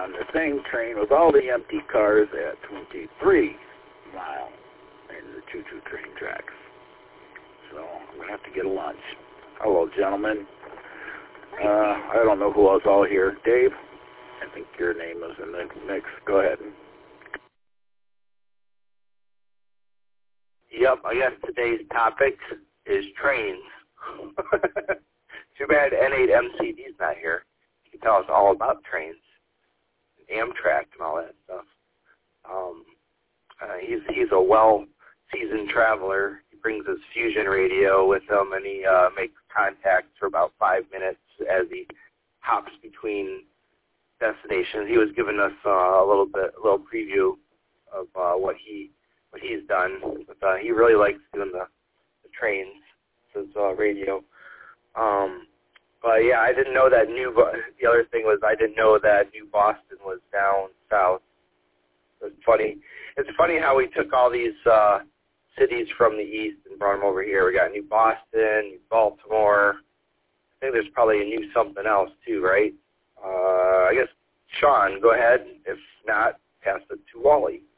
on the same train with all the empty cars at 23 mile in the choo-choo train tracks. So I'm going to have to get a lunch. Hello, gentlemen. I don't know who else all here. Dave, I think your name is in the mix. Go ahead. Yep, I guess today's topic is trains. Too bad N8MCD's not here. He can tell us all about trains, Amtrak, and all that stuff. He's a well-seasoned traveler. He brings his fusion radio with him, and he makes contact for about 5 minutes as he hops between destinations. He was giving us a little preview of what he's done. But he really likes doing the trains, his radio. But yeah, I didn't know that the other thing was I didn't know that New Boston was down south. It's funny how we took all these cities from the east and brought them over here. We got New Boston, New Baltimore. I think there's probably a new something else too, right? I guess, Sean, go ahead. If not, pass it to Wally.